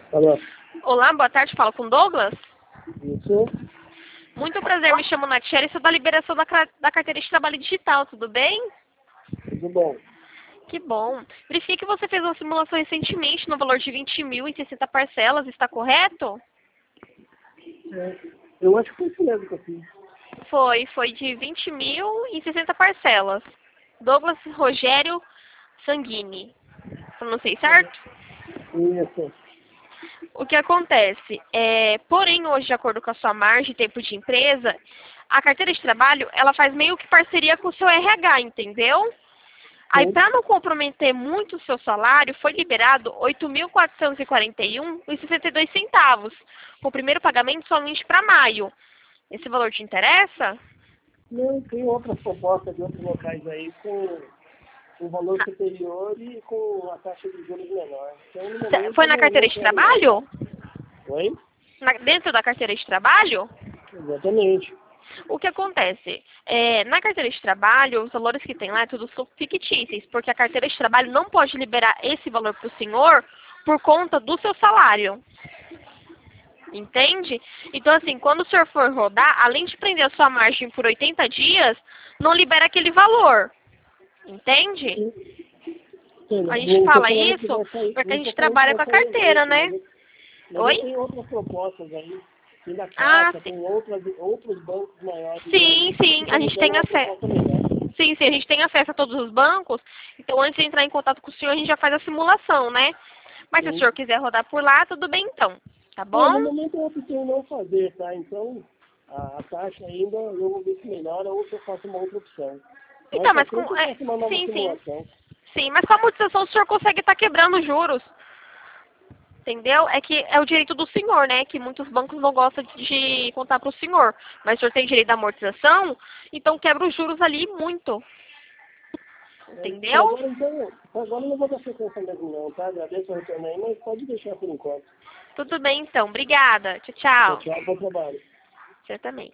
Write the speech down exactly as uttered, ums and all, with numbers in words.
Alô? Olá, boa tarde, falo com Douglas. Isso? Muito prazer, me chamo Natiele, sou da liberação da, ca- da carteira de trabalho digital, tudo bem? Tudo bom. Que bom. Verifiquei que você fez uma simulação recentemente no valor de vinte mil em sessenta parcelas, está correto? É, eu acho que foi isso mesmo que eu fiz. Foi, foi de vinte mil em sessenta parcelas. Douglas Rogério Sanguini. Pronunciei certo? Isso. O que acontece? É, porém, hoje, de acordo com a sua margem e tempo de empresa, a carteira de trabalho, ela faz meio que parceria com o seu R H, entendeu? Aí, Sim. para não comprometer muito o seu salário, foi liberado oito mil quatrocentos e quarenta e um reais e sessenta e dois centavos, com o primeiro pagamento somente para maio. Esse valor te interessa? Não, tem outras propostas de outros locais aí com um valor superior e com a taxa de juros menor. Então, no Cê- momento, Foi eu na não, carteira não de quero não. trabalho? Oi? Na- dentro da carteira de trabalho? Exatamente. O que acontece? É, na carteira de trabalho, os valores que tem lá é tudo são fictícios, porque a carteira de trabalho não pode liberar esse valor para o senhor por conta do seu salário. Entende? Então, assim, quando o senhor for rodar, além de prender a sua margem por oitenta dias, não libera aquele valor. Entende? Sim. Sim, A gente não estou fala falando que isso vai sair, porque não a estou gente falando que trabalha vai com a sair o carteira, preço, né? mas eu, mas eu Oi? tenho outras propostas aí. Tem da Ah, Caixa, sim. tem outras, outros bancos maiores aí Sim, que sim, a estão me gente dando tem uma acesso. proposta melhor. Sim, sim, a gente tem acesso a todos os bancos. Então, antes de entrar em contato com o senhor, a gente já faz a simulação, né? Mas se o Sim. senhor quiser rodar por lá, tudo bem então. Tá É, no bom? momento eu optei em não fazer, tá? Então, a, a taxa ainda eu vou ver se melhora ou se eu faço uma outra opção. Mais Então, pra mas frente com. eu é, faço uma nova sim, sim. simulação. Sim, mas com a amortização o senhor consegue estar quebrando os juros. Entendeu? É que é o direito do senhor, né? Que muitos bancos não gostam de contar para o senhor. Mas o senhor tem direito à amortização, então quebra os juros ali muito. É, por Entendeu? agora, então, por agora eu não vou dar sequência mesmo não, tá? Agradeço o retorno aí, mas pode deixar por enquanto. Tudo bem então. Obrigada. Tchau, Tchau, tchau. tchau, bom trabalho. Você também.